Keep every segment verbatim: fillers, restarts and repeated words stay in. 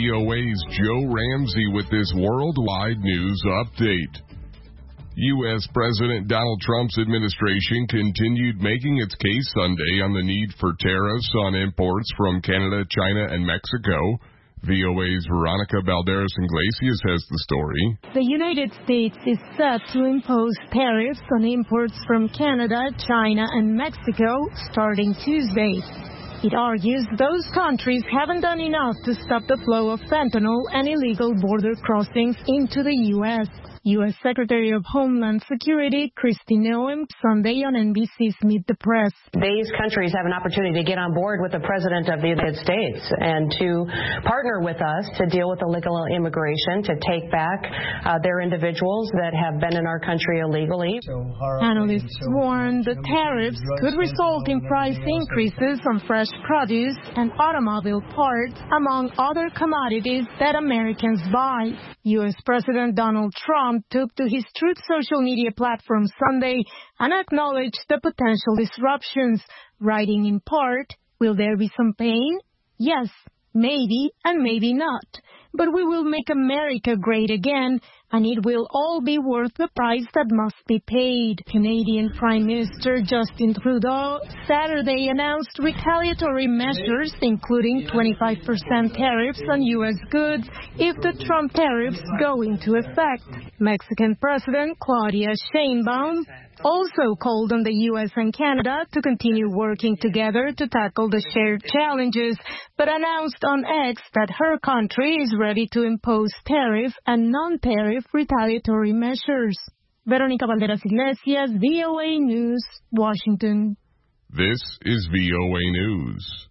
V O A's Joe Ramsey with this worldwide news update. U S. President Donald Trump's administration continued making its case Sunday on the need for tariffs on imports from Canada, China, and Mexico. V O A's Veronica Balderas-Iglesias has the story. The United States is set to impose tariffs on imports from Canada, China, and Mexico starting Tuesday. It argues those countries haven't done enough to stop the flow of fentanyl and illegal border crossings into the U S U S. Secretary of Homeland Security Kristi Noem Sunday on N B C's Meet the Press. These countries have an opportunity to get on board with the President of the United States and to partner with us to deal with illegal immigration, to take back uh, their individuals that have been in our country illegally. Analysts warn the tariffs could result in price increases on fresh produce and automobile parts, among other commodities that Americans buy. U S. President Donald Trump took to his Truth social media platform Sunday and acknowledged the potential disruptions, writing in part, "Will there be some pain? Yes, maybe and maybe not. But we will make America great again, and it will all be worth the price that must be paid." Canadian Prime Minister Justin Trudeau Saturday announced retaliatory measures, including twenty-five percent tariffs on U S goods if the Trump tariffs go into effect. Mexican President Claudia Sheinbaum also called on the U S and Canada to continue working together to tackle the shared challenges, but announced on X that her country is ready to impose tariff and non-tariff retaliatory measures. Veronica Balderas-Iglesias, V O A News, Washington. This is V O A News.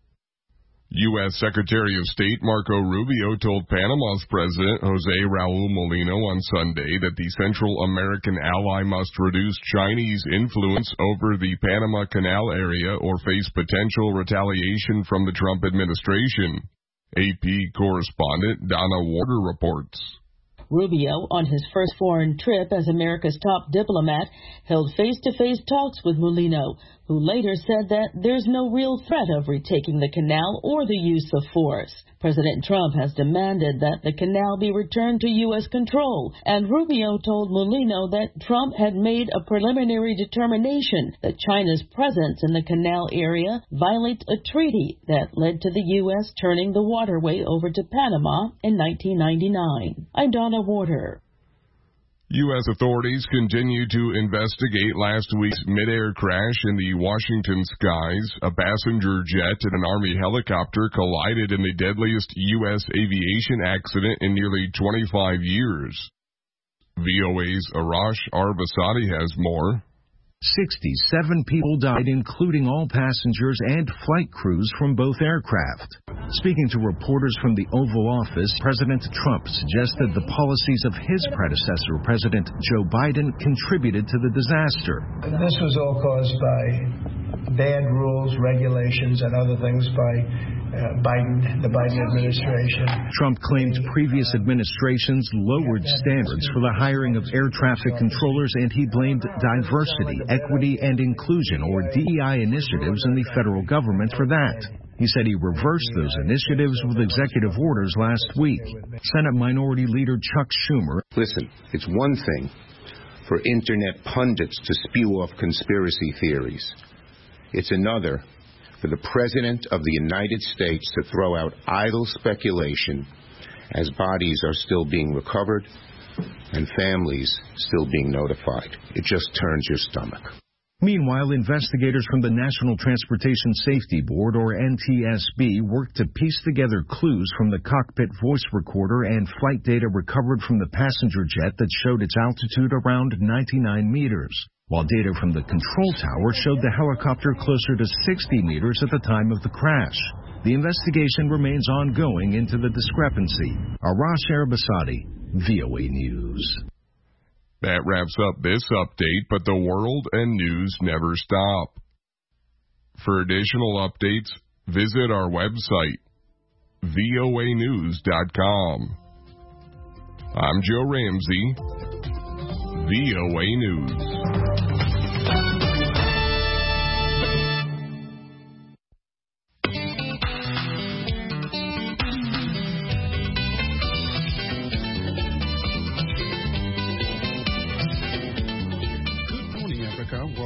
U S. Secretary of State Marco Rubio told Panama's President Jose Raul Mulino on Sunday that the Central American ally must reduce Chinese influence over the Panama Canal area or face potential retaliation from the Trump administration. A P correspondent Donna Warder reports. Rubio, on his first foreign trip as America's top diplomat, held face-to-face talks with Mulino, who later said that there's no real threat of retaking the canal or the use of force. President Trump has demanded that the canal be returned to U S control, and Rubio told Mulino that Trump had made a preliminary determination that China's presence in the canal area violates a treaty that led to the U S turning the waterway over to Panama in nineteen ninety-nine. I'm Donna Warder. U S authorities continue to investigate last week's mid-air crash in the Washington skies. A passenger jet and an Army helicopter collided in the deadliest U S aviation accident in nearly twenty-five years. V O A's Arash Arbasadi has more. sixty-seven people died, including all passengers and flight crews from both aircraft. Speaking to reporters from the Oval Office, President Trump suggested the policies of his predecessor, President Joe Biden, contributed to the disaster. This was all caused by bad rules, regulations, and other things by Uh, Biden, the Biden administration. Trump claimed previous administrations lowered standards for the hiring of air traffic controllers, and he blamed diversity, equity, and inclusion, or D E I initiatives in the federal government for that. He said he reversed those initiatives with executive orders last week. Senate Minority Leader Chuck Schumer. Listen, it's one thing for internet pundits to spew off conspiracy theories. It's another for the President of the United States to throw out idle speculation as bodies are still being recovered and families still being notified. It just turns your stomach. Meanwhile, investigators from the National Transportation Safety Board, or N T S B, worked to piece together clues from the cockpit voice recorder and flight data recovered from the passenger jet that showed its altitude around ninety-nine meters. While data from the control tower showed the helicopter closer to sixty meters at the time of the crash. The investigation remains ongoing into the discrepancy. Arash Arbasadi, V O A News. That wraps up this update, but the world and news never stop. For additional updates, visit our website, V O A news dot com. I'm Joe Ramsey, V O A News.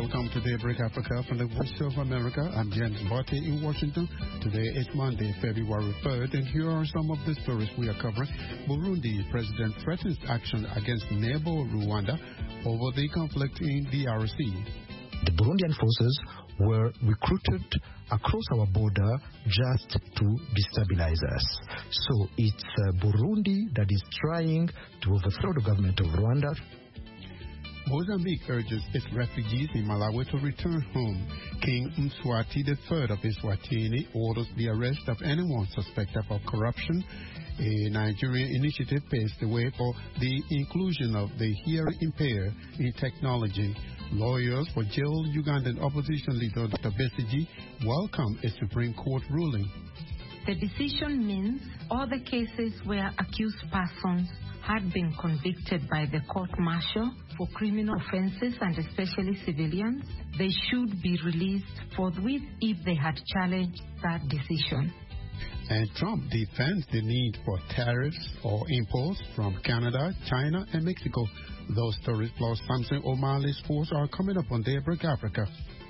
Welcome to Daybreak Africa from the Voice of America. I'm James Barty in Washington. Today is Monday, February third, and here are some of the stories we are covering. Burundi president threatens action against neighbor Rwanda over the conflict in D R C. The Burundian forces were recruited across our border just to destabilize us. So it's uh, Burundi that is trying to overthrow the government of Rwanda. Mozambique urges its refugees in Malawi to return home. King Mswati the third of Eswatini orders the arrest of anyone suspected of corruption. A Nigerian initiative paves the way for the inclusion of the hearing impaired in technology. Lawyers for jailed Ugandan opposition leader Doctor Besigye welcome a Supreme Court ruling. The decision means all the cases where accused persons had been convicted by the court-martial for criminal offenses and especially civilians, they should be released forthwith if they had challenged that decision. And Trump defends the need for tariffs or imports from Canada, China, and Mexico. Those stories plus Samson O'Malley's sports are coming up on Daybreak Africa.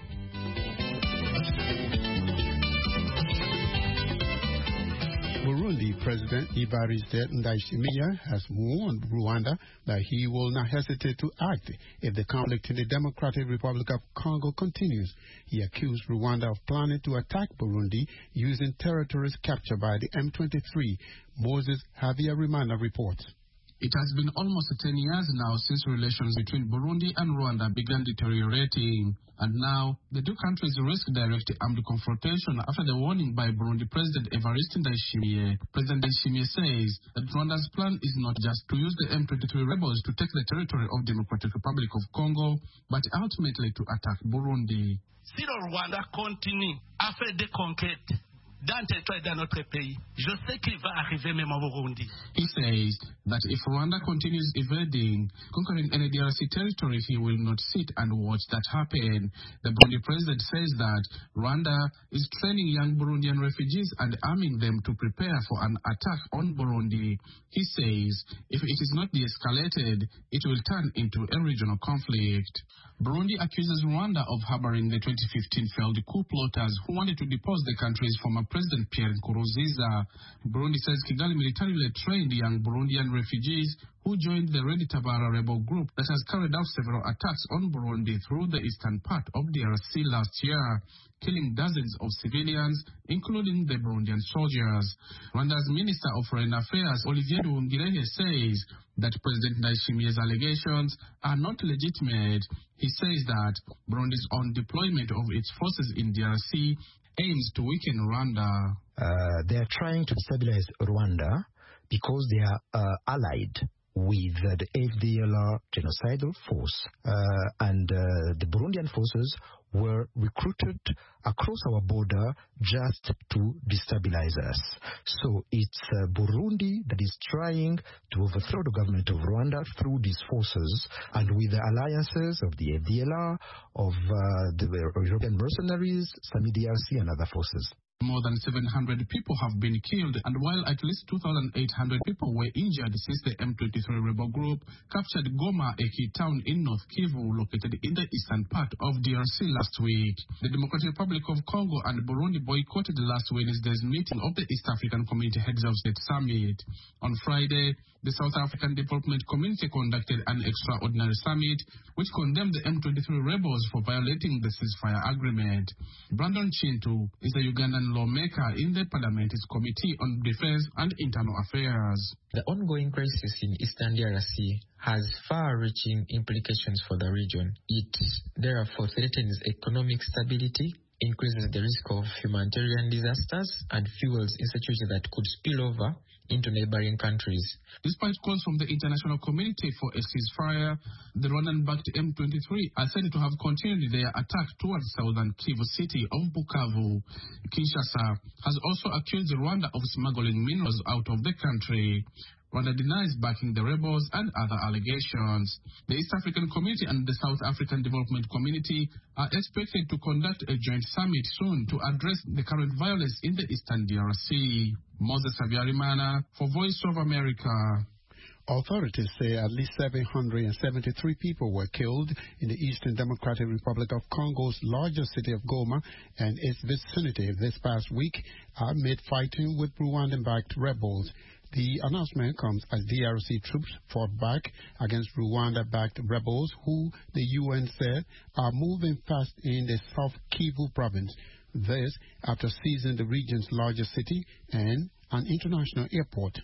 Burundi President Evariste Ndayishimiye has warned Rwanda that he will not hesitate to act if the conflict in the Democratic Republic of Congo continues. He accused Rwanda of planning to attack Burundi using territories captured by the M twenty-three. Moses Havia-Rimana reports. It has been almost ten years now since relations between Burundi and Rwanda began deteriorating, and now the two countries risk direct armed confrontation after the warning by Burundi President Evariste Ndayishimiye. President Ndayishimiye says that Rwanda's plan is not just to use the M twenty-three rebels to take the territory of Democratic Republic of Congo, but ultimately to attack Burundi. Si le Rwanda continue à faire des conquêtes dans le territoire de notre pays, je sais qu'il va arriver même au Burundi. He says that if Rwanda continues evading, conquering any D R C territory, he will not sit and watch that happen. The Burundi president says that Rwanda is training young Burundian refugees and arming them to prepare for an attack on Burundi. He says if it is not de-escalated, it will turn into a regional conflict. Burundi accuses Rwanda of harboring the twenty fifteen failed coup plotters who wanted to depose the country's former President Pierre Nkurunziza. Burundi says Kigali militarily trained young Burundian refugees who joined the Red Tabara rebel group that has carried out several attacks on Burundi through the eastern part of D R C last year, killing dozens of civilians, including the Burundian soldiers. Rwanda's Minister of Foreign Affairs, Olivier Nduhungirehe, says that President Ndayishimiye's allegations are not legitimate. He says that Burundi's own deployment of its forces in D R C aims to weaken Rwanda. Uh, they are trying to destabilize Rwanda because they are uh, allied with uh, the F D L R genocidal force, uh, and uh, the Burundian forces were recruited across our border just to destabilize us. So it's uh, Burundi that is trying to overthrow the government of Rwanda through these forces, and with the alliances of the F D L R, of uh, the European mercenaries, SAMI D R C, and other forces. More than seven hundred people have been killed, and while at least two thousand eight hundred people were injured since the M twenty-three rebel group captured Goma, a key town in North Kivu located in the eastern part of D R C last week. The Democratic Republic of Congo and Burundi boycotted last Wednesday's meeting of the East African Community Heads of State Summit. On Friday, the South African Development Community conducted an extraordinary summit which condemned the M twenty-three rebels for violating the ceasefire agreement. Brandon Chintu is a Ugandan lawmaker in the Parliament's Committee on Defense and Internal Affairs. The ongoing crisis in Eastern D R C has far-reaching implications for the region. It therefore threatens economic stability, increases the risk of humanitarian disasters, and fuels insecurity that could spill over into neighboring countries. Despite calls from the international community for a ceasefire, the Rwandan-backed M twenty-three are said to have continued their attack towards southern Kivu city of Bukavu. Kinshasa has also accused Rwanda of smuggling minerals out of the country. Rwanda denies backing the rebels and other allegations. The East African Community and the South African Development Community are expected to conduct a joint summit soon to address the current violence in the Eastern D R C. Moses Havia-Rimana for Voice of America. Authorities say at least seven hundred seventy-three people were killed in the Eastern Democratic Republic of Congo's largest city of Goma and its vicinity this past week amid fighting with Rwandan-backed rebels. The announcement comes as D R C troops fought back against Rwanda-backed rebels who the U N said are moving fast in the South Kivu province. This after seizing the region's largest city and an international airport.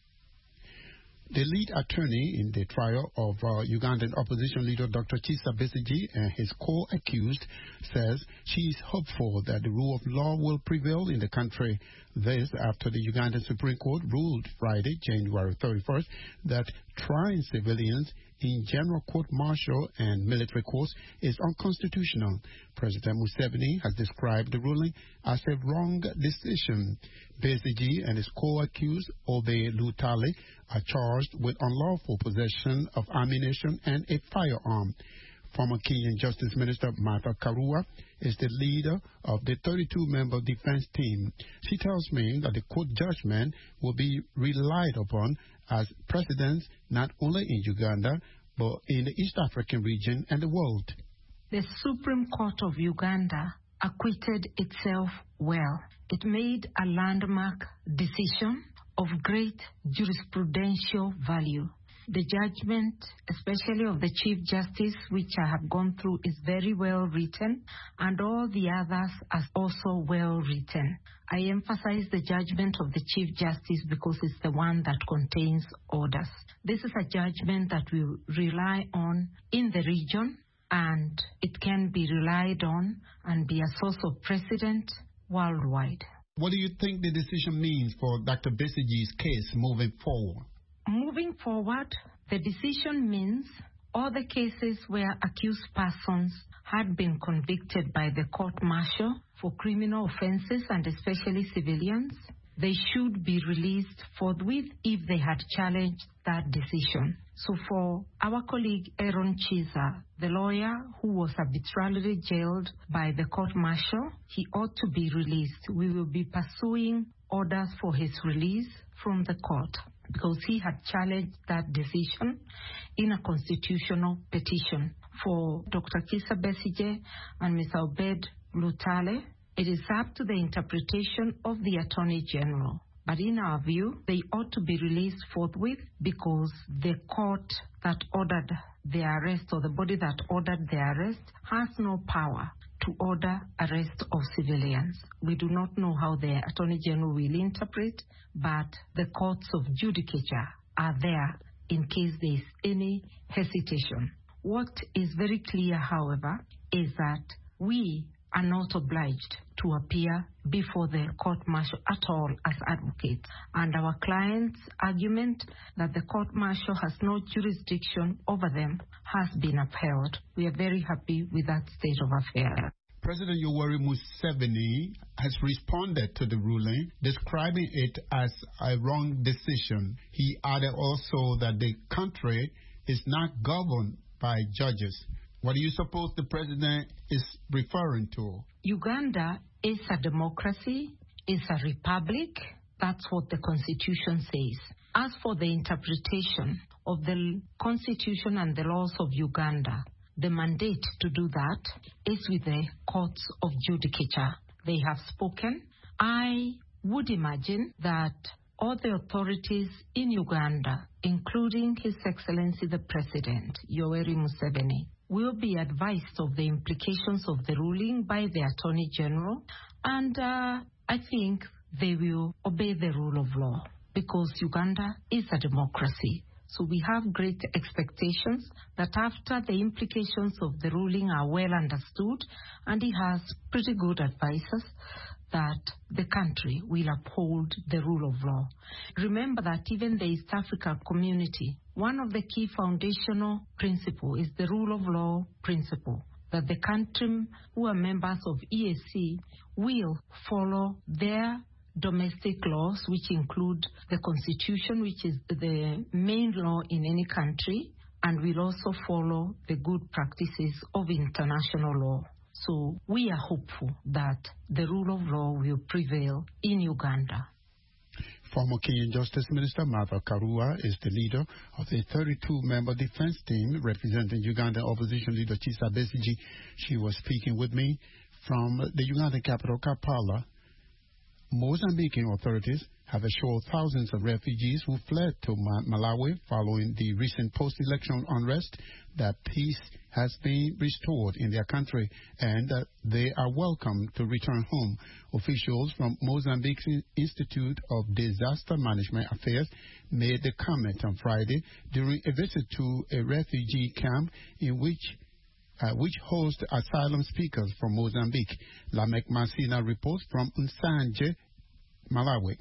The lead attorney in the trial of uh, Ugandan opposition leader Doctor Kizza Besigye and his co-accused says she is hopeful that the rule of law will prevail in the country. This after the Ugandan Supreme Court ruled Friday, January thirty-first, that trying civilians in general court-martial and military courts is unconstitutional. President Museveni has described the ruling as a wrong decision. Besigye and his co-accused, Obe Lutale, are charged with unlawful possession of ammunition and a firearm. Former Kenyan Justice Minister Martha Karua is the leader of the thirty-two member defense team. She tells me that the court judgment will be relied upon as precedents not only in Uganda, but in the East African region and the world. The Supreme Court of Uganda acquitted itself well. It made a landmark decision of great jurisprudential value. The judgment, especially of the Chief Justice, which I have gone through, is very well written, and all the others are also well written. I emphasize the judgment of the Chief Justice because it's the one that contains orders. This is a judgment that we rely on in the region, and it can be relied on and be a source of precedent worldwide. What do you think the decision means for Doctor Besigye's case moving forward? Moving forward, the decision means all the cases where accused persons had been convicted by the court-martial for criminal offenses and especially civilians, they should be released forthwith if they had challenged that decision. So for our colleague Aaron Kizza, the lawyer who was arbitrarily jailed by the court-martial, he ought to be released. We will be pursuing orders for his release from the court, because he had challenged that decision in a constitutional petition. For Doctor Kizza Besigye and Miz Obed Lutale, it is up to the interpretation of the Attorney General. But in our view, they ought to be released forthwith because the court that ordered the arrest, or the body that ordered the arrest, has no power to order arrest of civilians. We do not know how the Attorney General will interpret, but the courts of judicature are there in case there is any hesitation. What is very clear, however, is that we are not obliged to appear before the court-martial at all as advocates. And our client's argument that the court-martial has no jurisdiction over them has been upheld. We are very happy with that state of affairs. President Yoweri Museveni has responded to the ruling, describing it as a wrong decision. He added also that the country is not governed by judges. What do you suppose the president is referring to? Uganda is a democracy, is a republic. That's what the Constitution says. As for the interpretation of the Constitution and the laws of Uganda, the mandate to do that is with the courts of judicature. They have spoken. I would imagine that all the authorities in Uganda, including His Excellency the President, Yoweri Museveni, will be advised of the implications of the ruling by the Attorney General, and uh, I think they will obey the rule of law because Uganda is a democracy. So we have great expectations that after the implications of the ruling are well understood, and he has pretty good advisors, that the country will uphold the rule of law. Remember that even the East African community, one of the key foundational principles is the rule of law principle, that the country who are members of E A C will follow their domestic laws, which include the Constitution, which is the main law in any country, and will also follow the good practices of international law. So we are hopeful that the rule of law will prevail in Uganda. Former Kenyan Justice Minister Martha Karua is the leader of the thirty-two member defense team representing Ugandan opposition leader Kizza Besigye. She was speaking with me from the Ugandan capital, Kampala. Mozambican authorities have assured thousands of refugees who fled to Malawi following the recent post-election unrest that peace has been restored in their country and that they are welcome to return home. Officials from Mozambique's Institute of Disaster Management Affairs made the comment on Friday during a visit to a refugee camp in which Uh, which hosts asylum speakers from Mozambique. Lamek Masina reports from Nsanje, Malawi.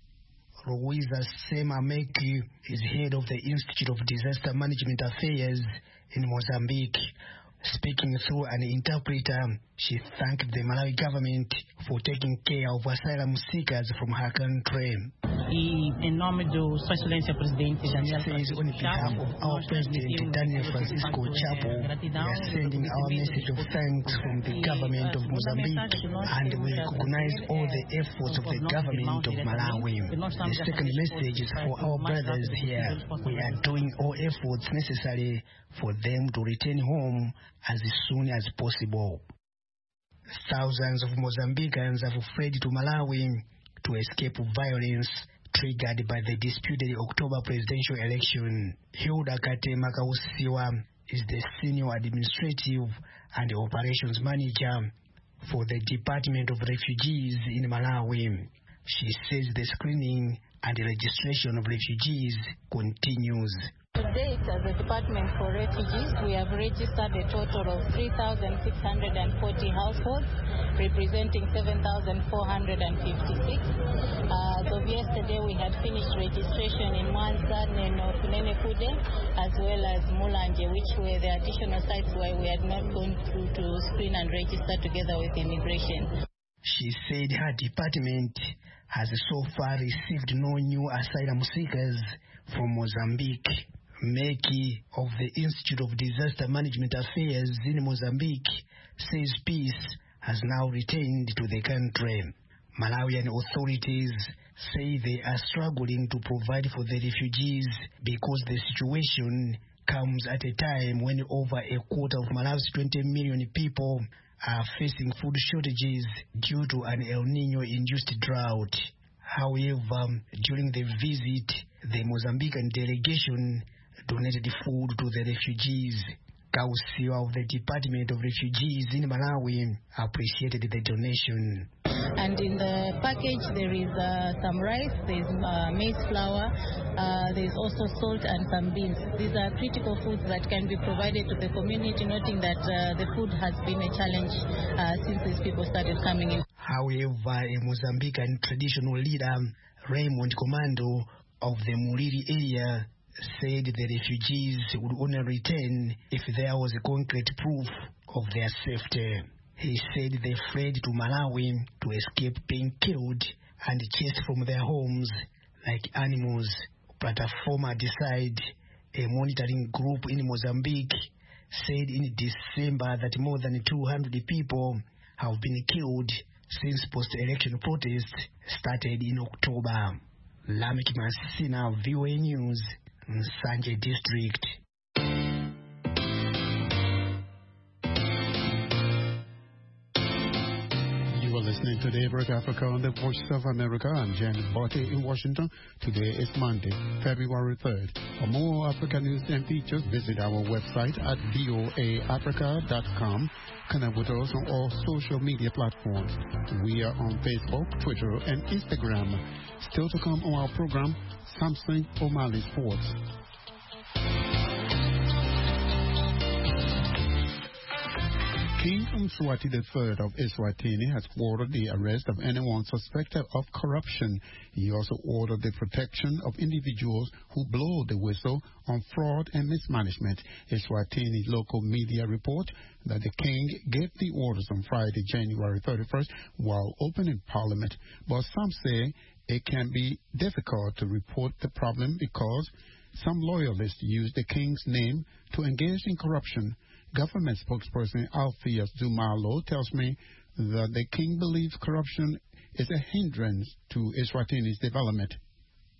Ruiza Semameki is head of the Institute of Disaster Management Affairs in Mozambique. Speaking through an interpreter, she thanked the Malawi government for taking care of asylum seekers from her country. E em nome do Sua Excelência Presidente Daniel Francisco Chapo, on behalf of our President Daniel Francisco Chapo, we are sending our message of thanks from the government of Mozambique, and we recognize all the efforts of the government of Malawi. The second message is for our brothers here. We are doing all efforts necessary for them to return home as soon as possible. Thousands of Mozambicans have fled to Malawi to escape violence triggered by the disputed October presidential election. Hilda Katema Kausiwa is the senior administrative and operations manager for the Department of Refugees in Malawi. She says the screening and registration of refugees continues. To date, as a Department for Refugees, we have registered a total of three thousand six hundred forty households, representing seven thousand four hundred fifty-six. Uh, as of yesterday, we had finished registration in Mwanza, Neno, Kunenekude, as well as Mulanje, which were the additional sites where we had not gone through to screen and register together with immigration. She said her department has so far received no new asylum seekers from Mozambique. Meki of the Institute of Disaster Management Affairs in Mozambique says peace has now returned to the country. Malawian authorities say they are struggling to provide for the refugees because the situation comes at a time when over a quarter of Malawi's twenty million people are facing food shortages due to an El Nino-induced drought. However, during the visit, the Mozambican delegation donated food to the refugees. Kausiwa of the Department of Refugees in Malawi appreciated the donation. And in the package there is uh, some rice, there's uh, maize flour, uh, there's also salt and some beans. These are critical foods that can be provided to the community, noting that uh, the food has been a challenge uh, since these people started coming in. However, a Mozambican traditional leader, Raymond Commando of the Muliri area, said the refugees would only return if there was a concrete proof of their safety. He said they fled to Malawi to escape being killed and chased from their homes like animals. Plataforma Decide, a monitoring group in Mozambique, said in December that more than two hundred people have been killed since post-election protests started in October. Lamek Masina, V O A News, Nsanje District. You are listening to Daybreak Africa on the Voice of America. I'm James Barty in Washington. Today is Monday, February third. For more African news and features, visit our website at voa africa dot com. Connect with us on all social media platforms. We are on Facebook, Twitter, and Instagram. Still to come on our program, Samson O'Malley Sports. King Mswati the third of Eswatini has ordered the arrest of anyone suspected of corruption. He also ordered the protection of individuals who blow the whistle on fraud and mismanagement. Eswatini local media report that the king gave the orders on Friday, January thirty-first, while opening Parliament. But some say it can be difficult to report the problem because some loyalists use the king's name to engage in corruption. Government spokesperson Alpheus Dumalo tells me that the king believes corruption is a hindrance to Eswatini's development.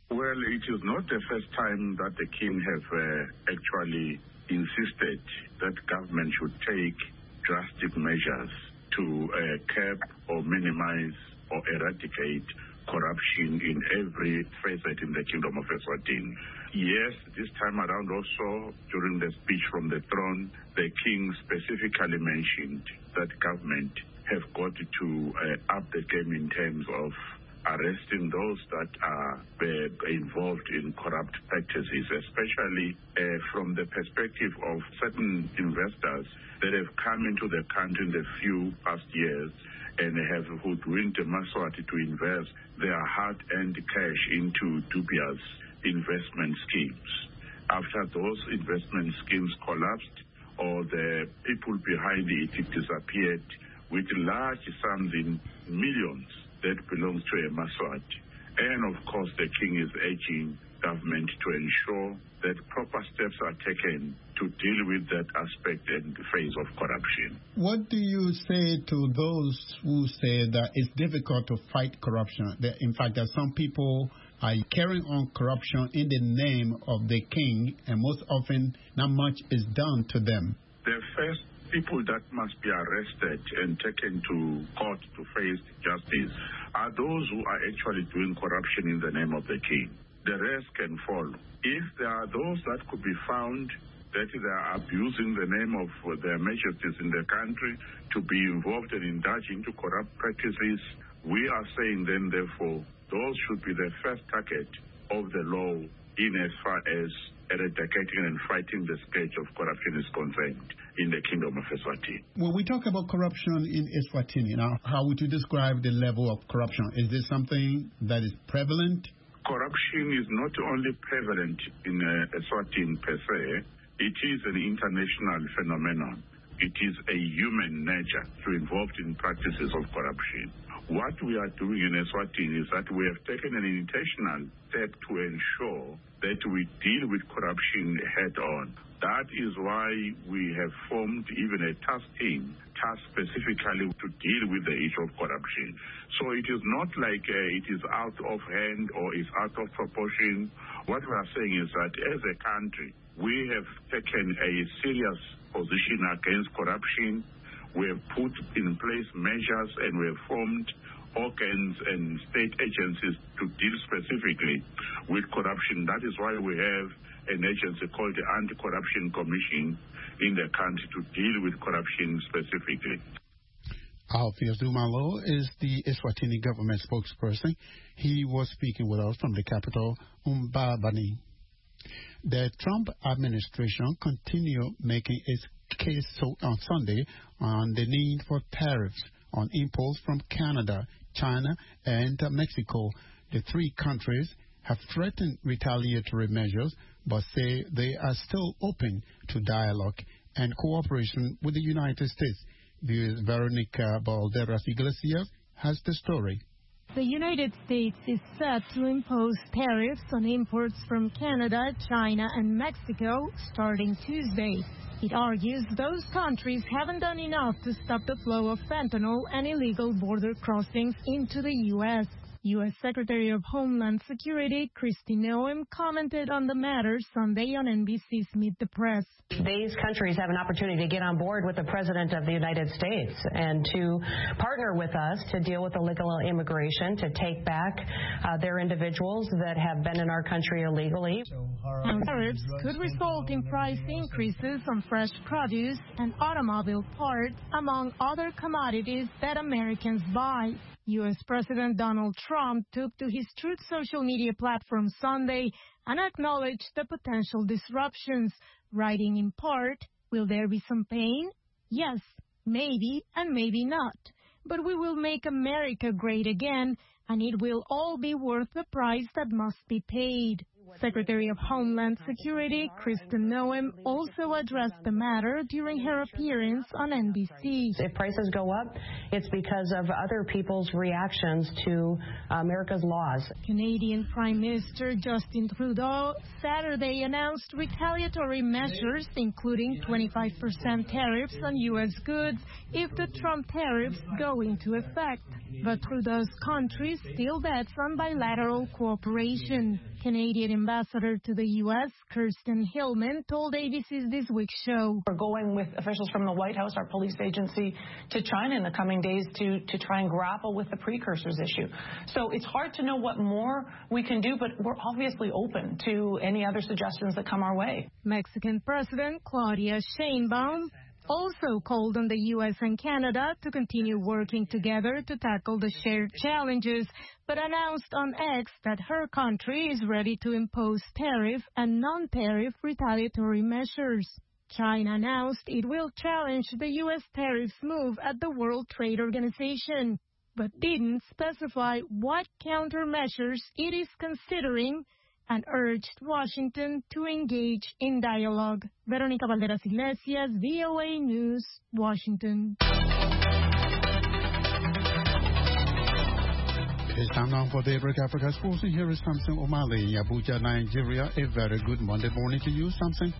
Well, it is not the first time that the king have uh, actually insisted that government should take drastic measures to uh, curb or minimize or eradicate corruption in every facet in the Kingdom of Eswatini. Yes, this time around also, during the speech from the throne, the king specifically mentioned that government have got to uh, up the game in terms of arresting those that are uh, involved in corrupt practices, especially uh, from the perspective of certain investors that have come into the country in the few past years and have hoodwinked Maswati to invest their hard-earned cash into dubious investment schemes. After those investment schemes collapsed or the people behind it disappeared with large sums in millions that belongs to a Maswati. And of course, the king is urging government to ensure that proper steps are taken to deal with that aspect and phase of corruption. What do you say to those who say that it's difficult to fight corruption? That in fact, that some people are carrying on corruption in the name of the king, and most often not much is done to them? The first people that must be arrested and taken to court to face justice are those who are actually doing corruption in the name of the king. The rest can follow. If there are those that could be found that they are abusing the name of their majesties in the country to be involved and indulging into corrupt practices, we are saying then, therefore, those should be the first target of the law in as far as eradicating and fighting the scourge of corruption is concerned in the Kingdom of Eswatini. When we talk about corruption in Eswatini, now, how would you describe the level of corruption? Is this something that is prevalent? Corruption is not only prevalent in uh, Eswatini per se, it is an international phenomenon. It is a human nature to involved in practices of corruption. What we are doing in Eswatini is that we have taken an intentional step to ensure that we deal with corruption head on. That is why we have formed even a task team, tasked specifically to deal with the issue of corruption. So it is not like uh, it is out of hand or is out of proportion. What we are saying is that as a country, we have taken a serious position against corruption. We have put in place measures and we have formed organs and state agencies to deal specifically with corruption. That is why we have an agency called the Anti-Corruption Commission in the country to deal with corruption specifically. Alpheus Dumalo is the Eswatini government spokesperson. He was speaking with us from the capital, Mbabane. The Trump administration continued making its case so on Sunday on the need for tariffs on imports from Canada, China, and uh, Mexico. The three countries have threatened retaliatory measures, but say they are still open to dialogue and cooperation with the United States. The Veronica Balderas Iglesias has the story. The United States is set to impose tariffs on imports from Canada, China, and Mexico starting Tuesday. It argues those countries haven't done enough to stop the flow of fentanyl and illegal border crossings into the U S U S Secretary of Homeland Security Kristi Noem commented on the matter Sunday on N B C's Meet the Press. These countries have an opportunity to get on board with the President of the United States and to partner with us to deal with illegal immigration, to take back uh, their individuals that have been in our country illegally. And tariffs could result in price increases on fresh produce and automobile parts, among other commodities that Americans buy. U S President Donald Trump took to his Truth social media platform Sunday and acknowledged the potential disruptions, writing in part, "Will there be some pain? Yes, maybe and maybe not. But we will make America great again, and it will all be worth the price that must be paid." Secretary of Homeland Security Kristen Noem also addressed the matter during her appearance on N B C. If prices go up, it's because of other people's reactions to America's laws. Canadian Prime Minister Justin Trudeau Saturday announced retaliatory measures, including twenty-five percent tariffs on U S goods if the Trump tariffs go into effect. But Trudeau's country still bets on bilateral cooperation. Canadian ambassador to the U S, Kirsten Hillman, told A B C's This Week show. We're going with officials from the White House, our police agency, to China in the coming days to, to try and grapple with the precursors issue. So it's hard to know what more we can do, but we're obviously open to any other suggestions that come our way. Mexican President Claudia Sheinbaum also called on the U S and Canada to continue working together to tackle the shared challenges, but announced on X that her country is ready to impose tariff and non-tariff retaliatory measures. China announced it will challenge the U S tariffs move at the World Trade Organization, but didn't specify what countermeasures it is considering and urged Washington to engage in dialogue. Veronica Valderas Iglesias, V O A News, Washington. It is time now for Daybreak Africa Sports, and here is Samson Omale in Abuja, Nigeria. A very good Monday morning to you, Samson.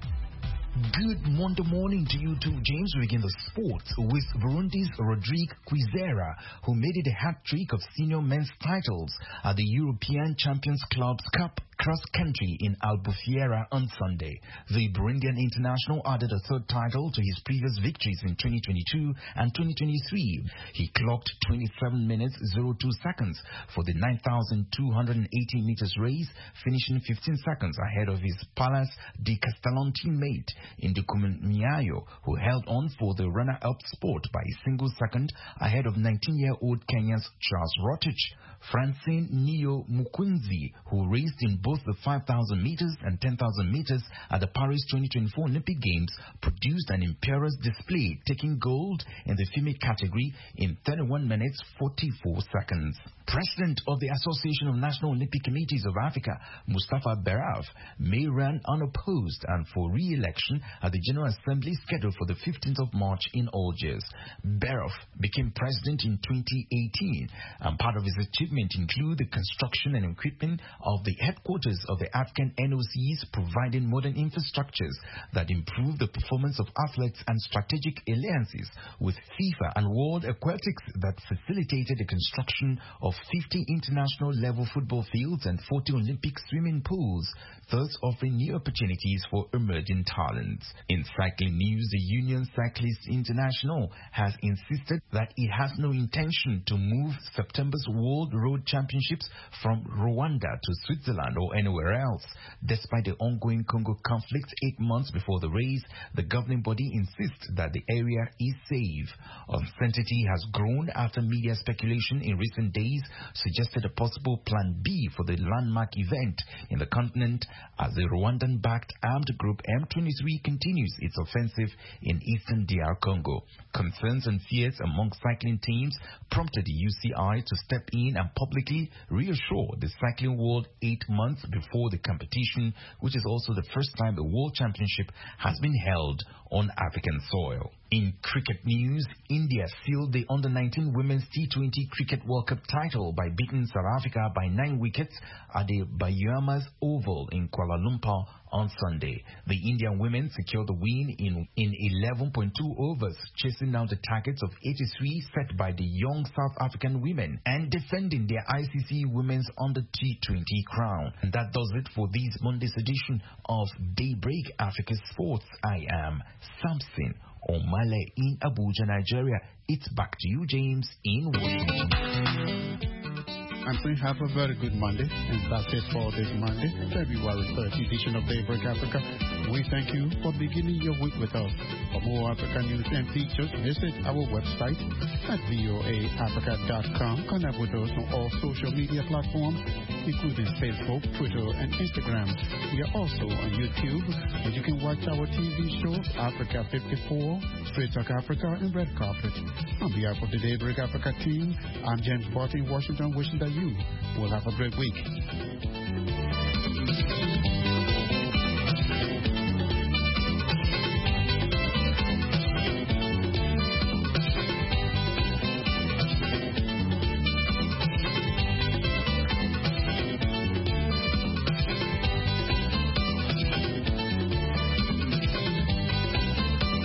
Good Monday morning to you too, James. We begin the sports with Burundi's Rodrigue Kwizera, who made it a hat-trick of senior men's titles at the European Champions Clubs Cup cross-country in Albufeira on Sunday. The Burundian international added a third title to his previous victories in twenty twenty-two and twenty twenty-three. He clocked twenty-seven minutes zero two seconds for the nine thousand two hundred eighty meters race, finishing fifteen seconds ahead of his Palace de Castellon teammate Indukumen Miayo, who held on for the runner-up spot by a single second ahead of nineteen-year-old Kenya's Charles Rotich. Francine Neo Mukunzi, who raced in both the five thousand meters and ten thousand meters at the Paris twenty twenty-four Olympic Games, produced an imperious display, taking gold in the female category in thirty-one minutes forty-four seconds. President of the Association of National Olympic Committees of Africa, Mustafa Beraf, may run unopposed and for re-election at the General Assembly scheduled for the fifteenth of March in Algiers. Beraf became president in twenty eighteen, and part of his achievement include the construction and equipment of the headquarters of the African N O Cs, providing modern infrastructures that improve the performance of athletes and strategic alliances with FIFA and World Aquatics that facilitated the construction of fifty international level football fields and forty Olympic swimming pools, thus offering new opportunities for emerging talents. In cycling news, the Union Cyclists International has insisted that it has no intention to move September's World Road Championships from Rwanda to Switzerland or anywhere else. Despite the ongoing Congo conflict eight months before the race, the governing body insists that the area is safe. Uncertainty has grown after media speculation in recent days suggested a possible plan B for the landmark event in the continent as the Rwandan-backed armed group M twenty-three continues its offensive in eastern D R Congo. Concerns and fears among cycling teams prompted the U C I to step in and publicly reassure the cycling world eight months before the competition, which is also the first time the World Championship has been held on African soil. In cricket news, India sealed the under nineteen Women's T twenty Cricket World Cup title by beating South Africa by nine wickets at the Bahamas Oval in Kuala Lumpur on Sunday. The Indian women secured the win in, in eleven point two overs, chasing down the targets of eighty-three set by the young South African women and defending their I C C Women's Under T twenty crown. And that does it for this Monday's edition of Daybreak Africa Sports. I am Samson Omale in Abuja, Nigeria. It's back to you, James, in Washington. I'm saying have a very good Monday, and that's it for this Monday, February third edition of Daybreak Africa. We thank you for beginning your week with us. For more African news and features, visit our website at V O A Africa dot com. Connect with us on all social media platforms, including Facebook, Twitter, and Instagram. We are also on YouTube, where you can watch our T V shows, Africa fifty-four, Straight Talk Africa, and Red Carpet. On behalf of the Daybreak Africa team, I'm James Barton in Washington, wishing that you will have a great week.